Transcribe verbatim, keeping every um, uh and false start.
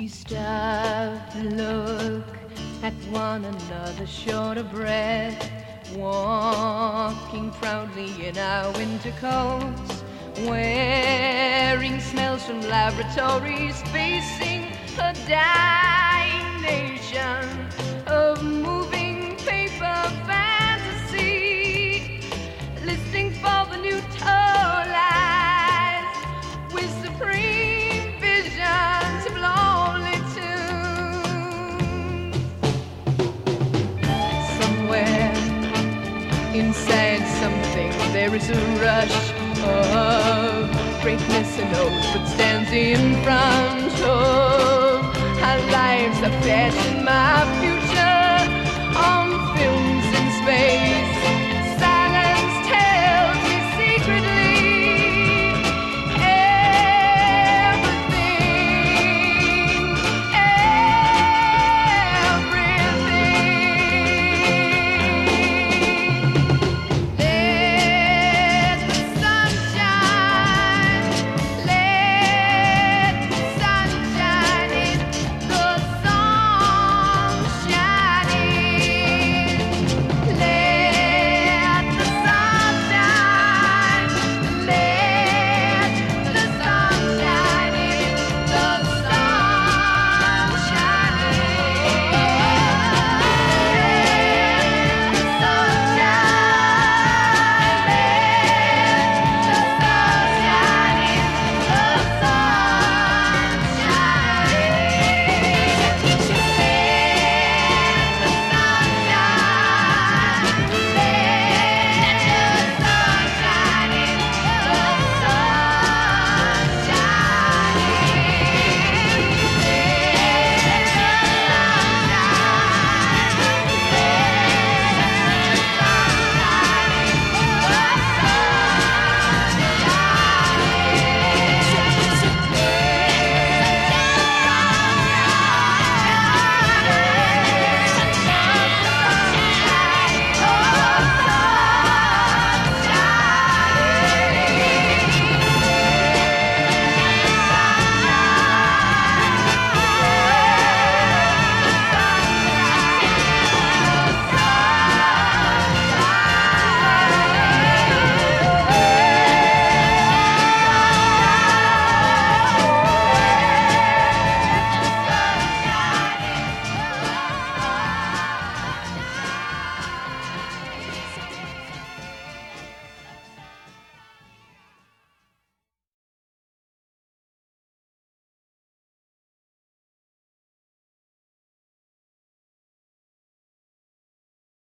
Stop to look at one another, short of breath, walking proudly in our winter coats, wearing smells from laboratories, facing a dying nation of moving paper fantasy, listening for the new toll lies with supreme visions of lonely tunes. Somewhere inside something there is a rush of greatness and hope that stands in front of our lives, a passion